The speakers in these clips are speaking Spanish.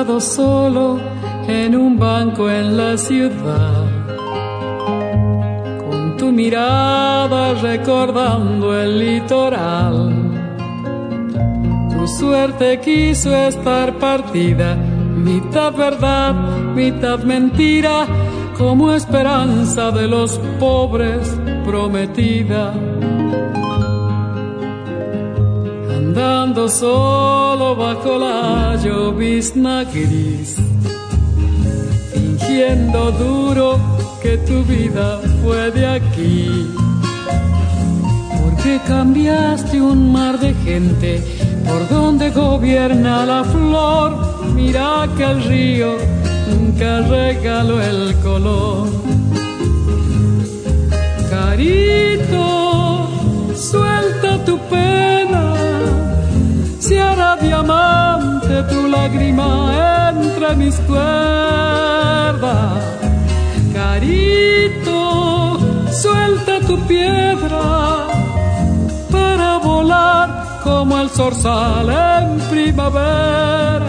sentado solo en un banco en la ciudad, con tu mirada recordando el litoral. Tu suerte quiso estar partida, mitad verdad, mitad mentira, como esperanza de los pobres prometida. Andando solo bajo la llovizna gris, fingiendo duro que tu vida fue de aquí. Porque cambiaste un mar de gente por donde gobierna la flor. Mira que el río nunca regaló el color. Carito, suelta tu pena, si hará diamante tu lágrima entre mis cuerdas. Carito, suelta tu piedra para volar como el zorzal en primavera.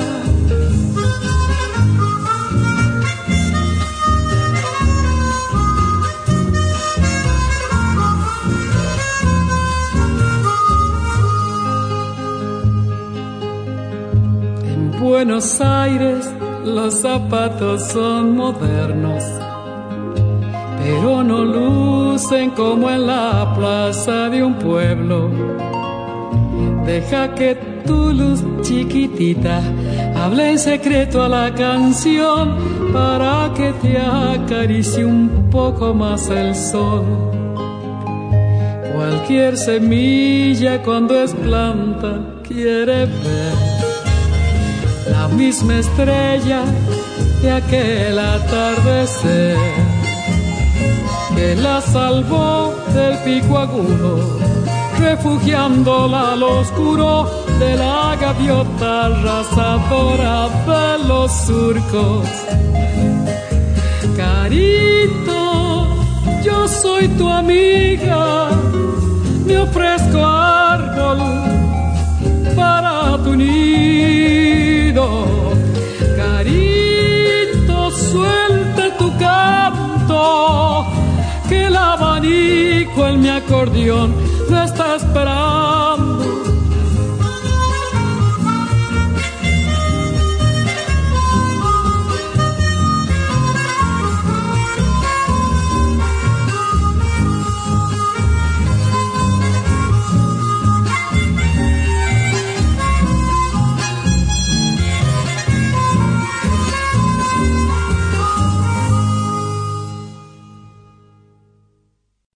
Buenos Aires los zapatos son modernos, pero no lucen como en la plaza de un pueblo. Deja que tu luz chiquitita hable en secreto a la canción, para que te acaricie un poco más el sol. Cualquier semilla cuando es planta quiere ver la misma estrella de aquel atardecer que la salvó del pico agudo, refugiándola al oscuro de la gaviota arrasadora de los surcos. Carito, yo soy tu amiga, me ofrezco árbol para tu nido. Carito, suelta tu canto, que el abanico en mi acordeón no está esperando.